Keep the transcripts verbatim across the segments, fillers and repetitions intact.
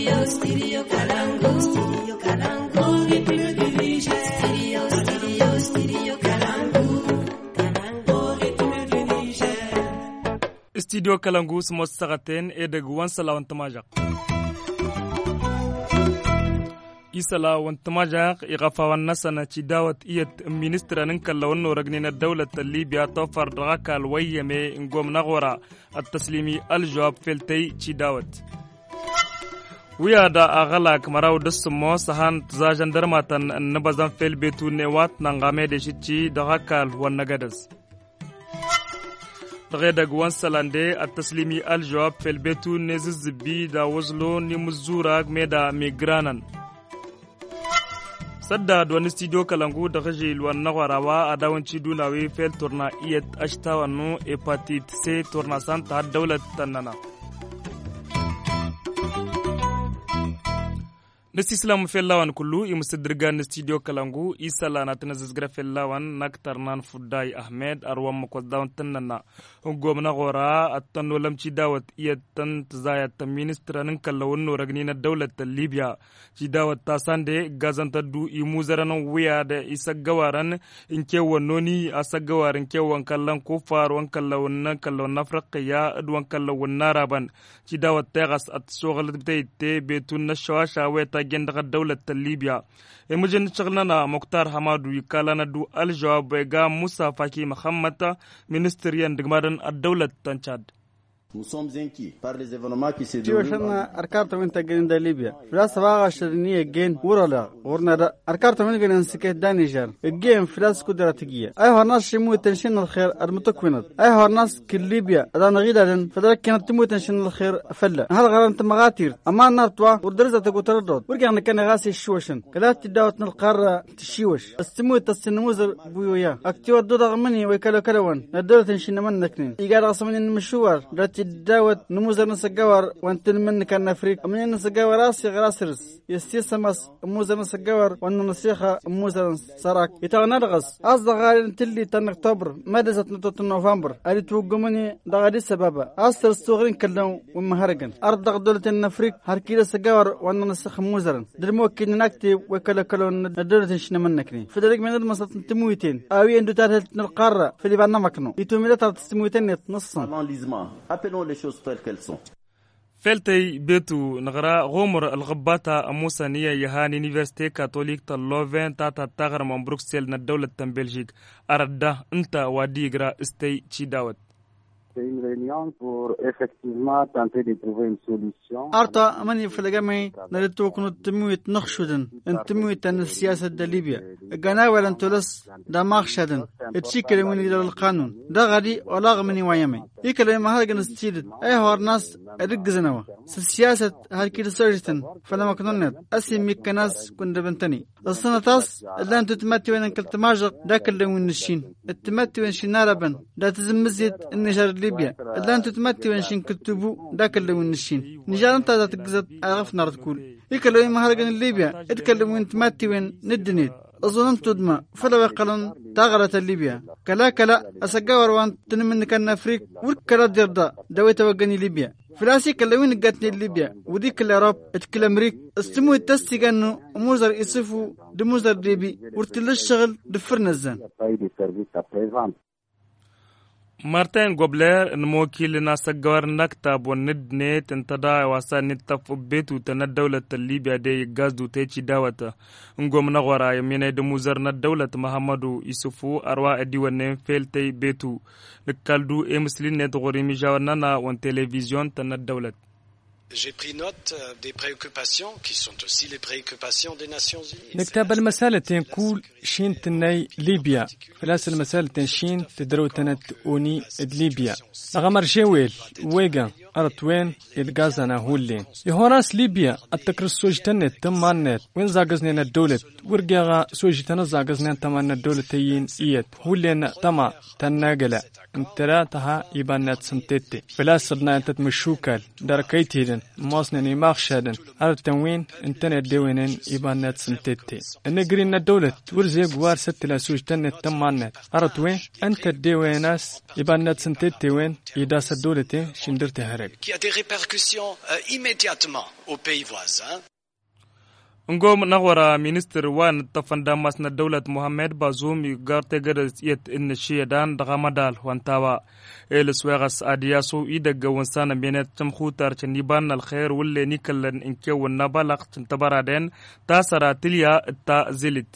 Stereo, stereo Kalangu. Stereo Kalangu. Stereo, stereo, stereo Kalangu. Studio Kalangu smos sagaten e dag wan sala wan tamajaq isala wan tamajaq igafa wan nasana ci dawat iyat ministra nan kallawno ragnina dawlat libya tofar dagaka alwayme ngom nagora at-taslimi al-jawab filtay ci dawat ويادا أغلق مراو دسمو سهان تزاجن درماتن نبزن فيل بيتو نوات نغامي دشتشي دغاكال والنغدز غيدا قوان سلاندي التسليمي الجواب في البيتو نزز بي دا وزلو نمزوراق ميدا ميغرانان سدا دوان استيديو كالانغو دغجي لوان نغوراوا أداوان چيدو ناوي فيل تورنا إيت أشتاوانو إباتيت سي تورنا سانتا دولة تنانا نسي سلام في اللوان كلو يمستدرغان استديو كالانغو إيسالا نتنززغرا في اللوان نكترنان فداي أحمد أروام مقداون تننا هنقوم نغورا التنو لمشي داوت إيتن تزايا تمينسترا ننكالونو رغنين الدولة ليبيا شي داوت تاسان دي غازان تدو يموزران وياد إساقواران إنكي ونوني أساقوار إنكي وانكالان كوفار وانكالون نكالون نفرقيا ادوان كالون نارابان شي داوت تغس أتسوغل بتايتي بيتون نشواشا ويتا جندق الدولة الليبيا مجن شغلنا مختار حمادو يكالنا دو الجواب غا موسى فاكي محمد منستريان دغمارن الدولة تنشاد. Nous sommes inquiets par les événements qui se déroulent. Tiwashana arkarta min tagin da Libya. Filas waga shirniye gen urala urna da arkarta min gen siket da Niger. Gen filas kudra tigiya. Ay harnas shimu tenshin alkhair almutakwinat. Ay harnas ki Libya da nagida den fadrak kanat timu tenshin alkhair falla. Hal garan tamagatir. Amma nartwa urdrza tagutardod. Urgan kan gasi shwashan. Kalat dawat alqara tshwish. Astimu tasnmuzar buyoya. Aktiwa doda gmani wa kala kalawan. Nadala tenshin man naknin. Igar qasman mashwar. داوت نموذج نسجور وانتن من كان أفريق من نسجور راسي غراسرس يستيسمس نموذج نسجور وان نسيخة نموذج سراك يتغنرغس أصدقائي تلي تن أكتوبر مدرسة نتوت نوفمبر أريد توجمني دغدي سببه أصل الصغرين كلهم ومهرجن أرض دولة الأفريق هركيل سجور وان نسخ نموذج درمو كنا نكتب وكلا كلا ندرة شنا منكني فدرك من المسات تمويتين أوي أندو تارهت القارة في اللي بعنا مكنو يتوميلات تستمويتين نصا Appelons les choses telles qu'elles sont. فلتي بيتو نغرا غومر الغباتا موسانية يهان يونيفرسيتي كاثوليك تلوفين تاتا تاغر من بروكسل ندولة بلجيك أردا انت وديغرا استي تشي داوت. C'est une réunion pour effectivement tenter de trouver une solution. أرتا أمني في الجامعة نريدو كنو تمويت نخشودن أن تمويت أن السياسة دا ليبيا الجناوة لن تلص دا ماخشادن اتشيكل من إلى القانون دا غادي ولا غمني ويامي يكلم ما هذا جنستيد أي هو الناس الرجزنوا السياسة هالكيد سوجتن فلما كنونت أسي ميكناس كند بنتني السنة تاس اللي أنتو تمتي وين كنت ماجق دا كلهم النشين التمتي وين شناربن دا تزمزيد النجار ليبيا اللي أنتو تمتي وين شين كتبو دا كلهم النشين نجار أنت دا تجزت أعرف نار تقول يكلم ما هذا جن ليبيا اتكلموا وين تمتي وين ندنيت أظن تدمى فلا يقلن تغرت ليبيا كلا كلا أسجور وان تنمن كان أفريق والكلا ديردا دويت وجني ليبيا فراسي كلوين قتني ليبيا وديك الأوروب اتكلم أمريك استمو التستي كانوا موزر يصفوا دموزر ديبي ورتل الشغل دفرنا الزن مارتين غوبلر الموكيل ناس الجوار نكتب وند نت انتدا واسان نتف بيتو تنا دولة الليبيا دي غازدو تيجي داوتا نقوم نغورا يمين دموزرنا دولة محمدو يسوفو أروا اديوانين فيلتي بيتو نكالدو امسلين نتغوري مجاورنا وان تلفزيون تنا دولة. J'ai pris note des préoccupations qui sont aussi les préoccupations des Nations Unies. نكتب المسألة تنقول شين تناي ليبيا فلاس المسألة تنشين تدرو تنت أوني ليبيا أغمر جويل ويغا أرتوين الغازنا هولين يهوراس ليبيا التكر سوجتنت تمانت وين زاغزنين الدولة ورقاغا سوجتنا زاغزنين تمان الدولة تيين إيت هولين تما تناقلا انترا تها يبانات سنتيتي فلاس صدنا انتت مشوكال داركيتيدن ماسنني ماخشادن أرتوين انتنا ديوينين يبانات سنتيتي النقرين الدولة ورزيق وار ستلا سوجتنت تمانت أرتوين انت ديويناس يبانات سنتيتي وين يداس الدولة شندرتي هري Maghreb. Qui a des répercussions euh, immédiatement aux pays voisins. ngom nagwara minister wan tafanda masna dawlat Mohamed Bazoum garte gada yet in shiyadan daga madal wantawa el swagas adiyasu idaga wansana benet tamkhutar chaniban al khair wille nikallan inke wanna balaq tabaraden tasara tilya ta zilit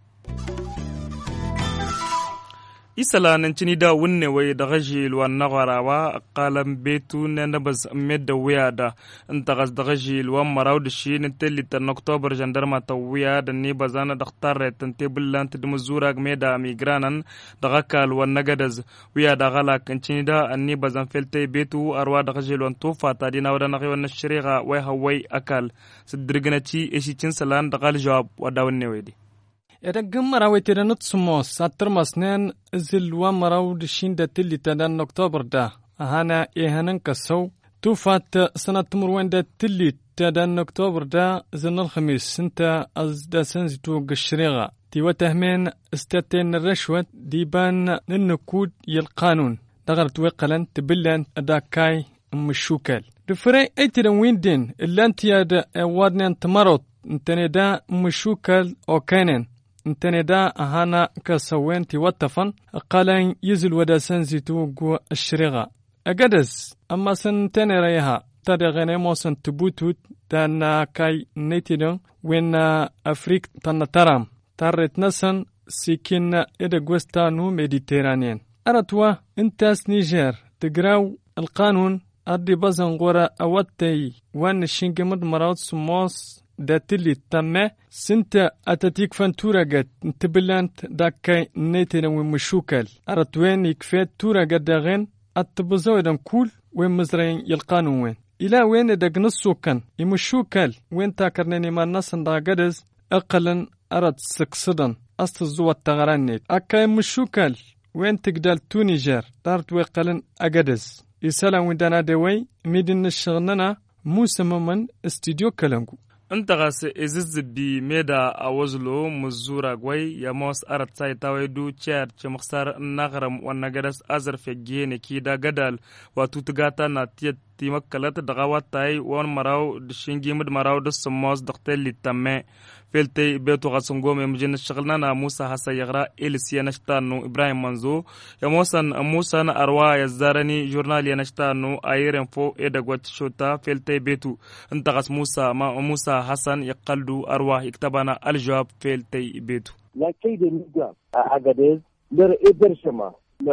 isala nan cini da wunne wai da gaji luwan nagwarawa qalam betu ne na bas medda wiyada inta gas da gaji luwan maraw da shi ne telita na oktober jandarma ta wiyada ne bazana da khtarre tante billan ta muzura meda migranan da gakal wan nagadaz wiyada gala kan cini da anni bazan felte betu arwa da gaji luwan tufa ta dina wada na qiwan shiriga wai hawai akal sidrignaci eshi cin salan da gal jawab wada wunne wadi Edagam maraw itiranut sumos satr masnen zil wa maraw dishin da tilli tadan oktober da ahana ehanan kasaw tufat sanat murwan da tilli tadan oktober da zin الخميس سنتا azda sanzitu gashriga تيوا تهمين استتين الرشوة ديبان النكود يالقانون دغرت وقلن تبلن أداكاي مشوكال دفري أي تلوين دين اللي انت ياد وادنين تمرط انتني دا مشوكال أو كانن انتني دا أهانا كسوين تيواتفن قالين يزل ودا سنزيتو قوى الشريغة أقدس أما سنتني ريها تادي غني موسن تبوتوت تانا كاي نيتيدون وين أفريق تانا ترام تارت نسن سيكين إدا قوستانو ميديتيرانيين أرتوا انتاس نيجير تقراو القانون أدي بزن غورا أواتي وان الشنجمد مرات سموس داتلي تامه سنتا أتاتيك فانتورا انتبلانت داكاي نيتينا ومشوكال أرتوين يكفيت تورا قد داغين أتبزاو دان كول وين مزرين يلقانو وين إلا وين داق نصوكان يمشوكال وين تاكرنيني ما ناسن دا قدز أقلا أرد سكسدن أستزوى التغرانيت أكاي مشوكال وين تقدال تونيجر دارت ويقلن أقدز يسالا وين دانا دوي ميدن الشغننا موسى ممن استديو كلنكو انت غاس ازز بي ميدا اوزلو مزورا غوي يموس ارت ساي تاويدو تشار تشمخسار نغرم ونغرس ازر فجين كيدا غدال واتوتغاتا ناتيت تيمكلت دغاوات تاي وان مراو دشينجي مد مراو دسموس دختل لتامه فلتي بيتو غاسنغوم يمجن شغلنا موسى حسا يغرا السيا نشتانو ابراهيم منزو يموسن موسى اروا يزارني جورنال ينشتانو ايرن فو ادغوت شوتا فلتي بيتو انت غاس موسى ما موسى حسن يقلدو اروا يكتبنا الجواب فلتي بيتو لا كيد نيجا اغاديز لر ادرشما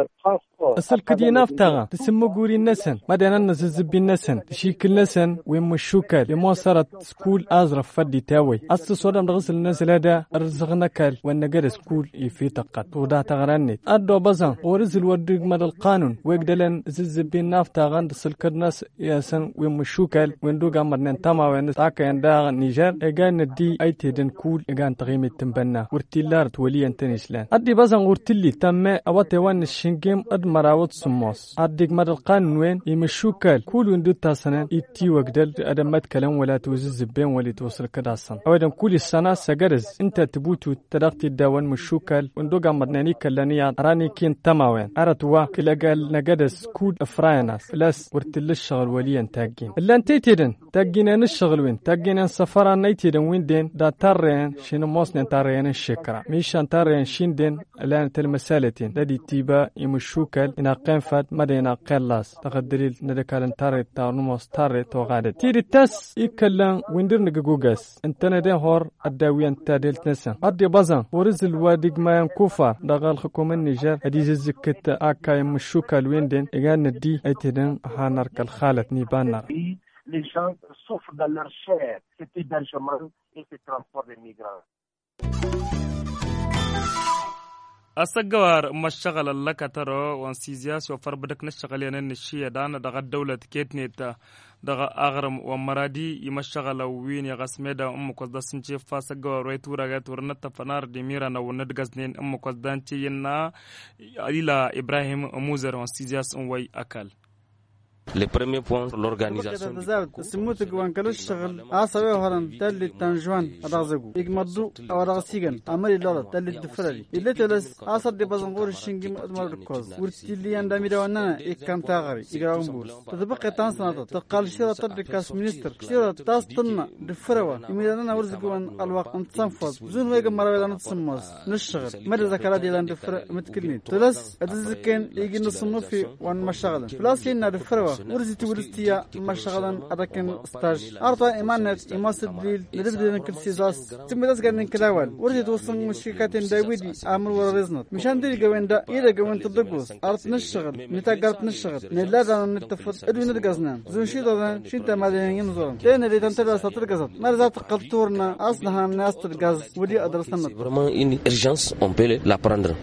أصل كدي نفتغا تسمو قولي النسن مدانا نززبي النسن تشيكل نسن ويمشوكال يموصرت سكول أزرف فدي تاوي أصل صدام دغسل الناس لدى أرزغنا كال وانقاد سكول يفي تقات ودا تغرانيت أدو بزان ورزل ودق مد القانون ويقدلن ززبي النفتغا تصل كدناس ياسن ويمشوكال ويندوغا مرنين تاما وينس تاكا ينداغ نيجر إيقان ندي أيتي دن كول إيقان تغيمي التنبنا ورتيلارت وليا تنشلان أدي بزان ورتيلي تامي أواتي وان الشنجيم أد مراوت سموس أديك مد القانون وين يمشوكال كول ويندو تاسنان إتي وقدل أدمت كلام ولا توزز بين ولا توصل كداسن أولا كل السنة سجرز أنت تبوتو تدقتي الدوان مشوكال وندوغا مرناني كلانيا راني كين تماوين أرتوا كلا قال نجدس كود أفرايناس لاس ورتل الشغل وليا تاجين إلا أنت تيدن تاجين الشغل وين تاجين سفرة نيتيدن وين دين دا تارين شين موسن تارين الشكرة ميشان تارين شين دين لان تلمسالتين لدي تيبا يمشوكال إنا قنفت مدينا قلاس تقدريل ندكالن تاري تارنموس تاري توغادت تيري تاس يكلن ويندر نجوجاس انتنا دين هور الداويان تاديل تنسن أدي بازان ورزل وادق ما ينكوفار دغال حكومة النيجر هدي زكت أكا يمشوكال ويندين إيغان ندي أيتدن هانارك الخالة نيبانار Les gens souffrent dans leur chair, cet hébergement et ce transport des migrants. أسجوار مشغل لك ترى وانسيزياس وفر بدك نشغل يعني الشيء دانا دغ الدولة كيتنيتا دغ أغرم ومرادي يمشغل وين يغسمدا أم قصدان شيء فاسجوار ويتورا جات ورنت فنار دميرنا وندقزنين أم قصدان شيء إلى إبراهيم موزر وانسيزياس وي أكل Les premiers points, l'organisation. سموت جوان كل الشغل عصبي وهرن تل التنجوان أرغزقو يجمدو أو أرغسيجن عمل اللورة تل الدفرلي اللي تلس عصر دي بزنقور الشنجي مدمر الكوز ورتيلي عند ميدوانا إكام تاغري يجراون بول تطبق تانسنا تقال شيرة تدركاس مينستر شيرة تاستنا دفروا يميدانا ورزقوان الوقت انتصنفض زون ويجا مراويلا نتصموز نشغل مدى ذكرى دي لان دفر متكلنين تلس أدزكين يجي نصنفي وان مشغلا فلاسينا دفروا ورزيتي ورزتيا مشغلا أركن ستاج أرطا إيمانات إماس الدليل لدبدين كل سيزاس تمدس قرن كلاوال ورزيت وصن مشكلتين داويدي عمل ورزنت مشان دي جوين دا إذا جوين تدقوس أرت نشغل نتاقرت نشغل نلادا نتفت أدو نتقزنان زون شي دوغان شنتا مالين ينزورن لأن اللي تنتبه ساترقزت مرزات قلتورنا أصلها الناس ترقز ودي أدرسنا Vraiment une urgence, on peut la prendre.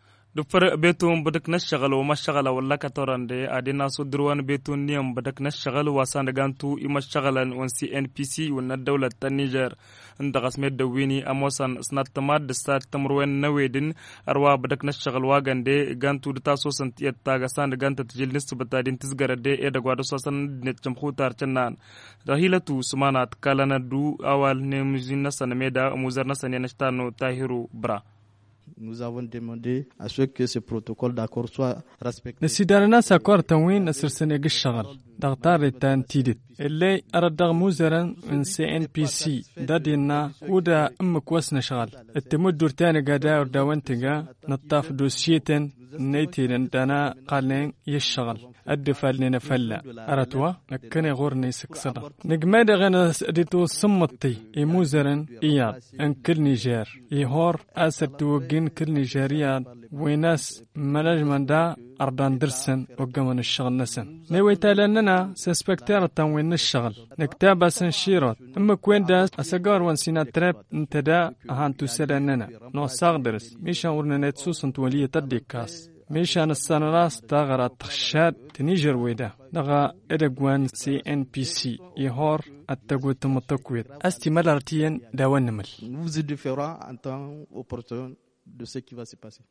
دفر بيتون بدك نشغل وما شغل ولا كتورن دي أدينا صدروان بيتون نيم بدك نشغل واسان غانتو إما شغلا ون سي إن بي سي ون الدولة النيجر عند قسم الدويني أموسان سنات تماد دستات تمروين نويدن أروا بدك نشغل واغن دي غانتو دتاسو سنتيت تاغسان غانت تجيل نسو بتادين تزغر دي إيدا غوادو سوسان نتجمخو تارچنان رهيلتو سمانات كالانا دو أوال نمزين نسان ميدا موزر نسان ينشتانو تاهيرو برا. Nous avons demandé à ce que ce protocole d'accord soit respecté. نسيدارنا ساكور تنوين نسر سنة الشغل دغتار التان تيدت اللي أرد موزرا من سي إن بي سي دادينا ودا أمك وسنا شغل التمود دورتان قادا ورداوانتقا نطاف دوسيتن نيتين دانا قالين يشغل الدفال لنا فلا أرتوا نكني غورني سكسدا نجمد غنا ديتو سمطي يموزرن إياد أن كل نيجر يهور أسر توجين كل نيجريا ويناس مناجمن دا أردان درسن وقمن الشغل نسن نوي تالننا سسبكتير تنوين الشغل نكتابة سنشيرات أما كوين داس أساقار وانسينا تراب انتدا أهان تسلننا نو ساغدرس ميشان ورنا نتسوس انتولية تديكاس ميشان السنراس تاغرا تخشاد تنيجر ويدا نغا إدقوان سي إن بي سي يهور التقوى تمتقويت أستي ملارتين داوان نمل Nous y différons en temps opportun de ce qui va se passer.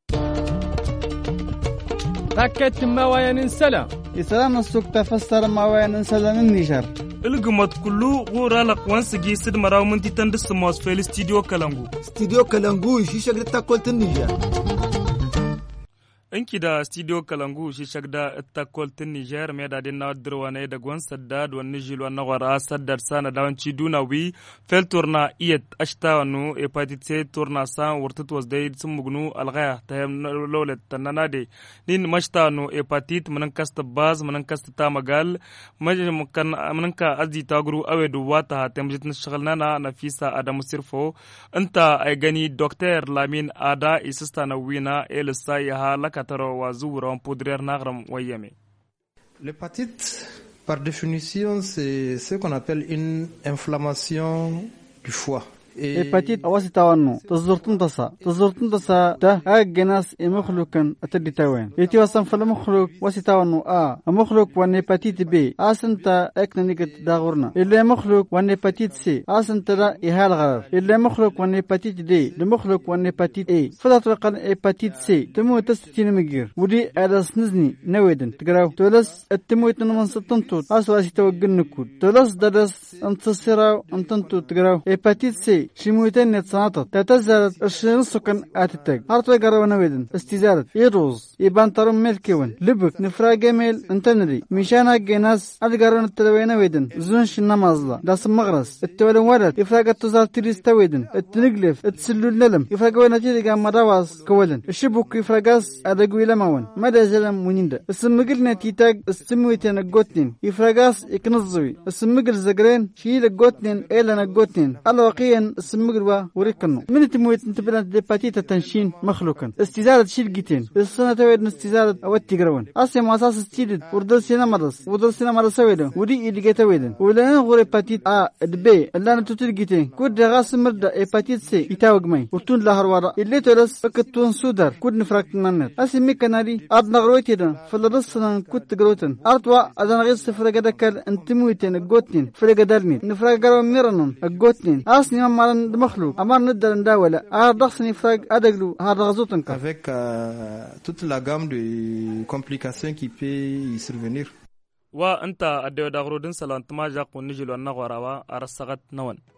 تاكت ما وين انسلا إسلام السوق تفسر ما وين انسلا النيجر القمت كله غورا لقوان سجي سد مراو منتي تندس موس في الاستديو كالانغو استديو كالانغو شيشة قلتا قلت النيجر انكي دا استديو كالانغو شيشك دا التاكول تنيجر ميدا دي ناود درواني دا قوان سداد ونجيل ونغورا سداد سانا داون تشيدونا وي فيل تورنا ايت اشتا ونو ايباتيت سي تورنا سان ورتت وزدايد سمغنو الغاية تهم لولت تنانا دي نين مشتا نو ايباتيت مننكست باز مننكست تامغال مننكا ازي تاغرو اوي دواتها تمجت نشغلنا نفيسا ادامو سيرفو انتا ايغاني دكتور لامين ادا اسستانا وينا السايها لك L'hépatite, par définition, c'est ce qu'on appelle une inflammation du foie. هيباتيت أواسي تاوانو تزورتن تسا تزورتن تسا ده أجناس مخلوقن أتدي تاوين يتي وصن فالمخلوق واسي تاوانو آ مخلوق وان هيباتيت بي أسن تا إكنا نيجت داغورنا إلا مخلوق وان هيباتيت سي أسن تا إهال غرر إلا مخلوق وان هيباتيت دي لمخلوق وان هيباتيت إي فلا توقع هيباتيت سي تمو تستين مجير ودي أدس نزني نويدن تقراو تولس التمويت نمن ستنتوت أسواسي توقن نكود تولس دادس انتصراو انتنتوت تقراو هيباتيت سي شمويتين نتصانطت تتزارت الشين السكن آتتاق هارتوى قروانا ويدن استزارت يروز يبان ترم ملكيون لبك نفرا جميل انتندري مشانا جيناس أدقارون التلوين ويدن زونش النمازلا داس مغرس التولين ورد يفراق التزار تريستا ويدن التنقلف التسلو الللم يفراق ويناتي لقام مدواز كولن الشبوك يفراقاس أدقوي لماون مدى زلم ونيندا السمقل نتيتاق السمويتين القوتنين يفراقاس يكنزوي السمقل زقرين شيل القوتنين إيلان القوتنين الواقيا السمقروا وريكنو من تمويت انتبلات ديباتيتا تنشين مخلوقا استزادة شيلقيتين السنة تويدن استزادة أوتي قروان أسي ماساس استيدد وردل سينا مدس وردل سينا مدس ويدن ودي إليقيتا ويدن ولان غور هيباتيت آ دبي اللان تتلقيتين كود دغاس مردا هيباتيت سي يتاوق ماي وطون لاهر ورا اللي تولس اكتون سودر كود نفراك نانت أسي ميكاناري أرد نغرويتين فلرسنا كود تقروتن أرتوا أدن غيس فرقدكال انتمويتين القوتين فرقدالنين نفراك قروان ميرانون القوتين أسني ممارن مخلوق أمار ندر نداولة أردخسني فراق أدقلو هذا غزوتنك avec euh, toute la gamme de complications qui peut y survenir. وانت اديو دغرودن سلانت ما جاق ونجلو النغوراوا ارسغت نون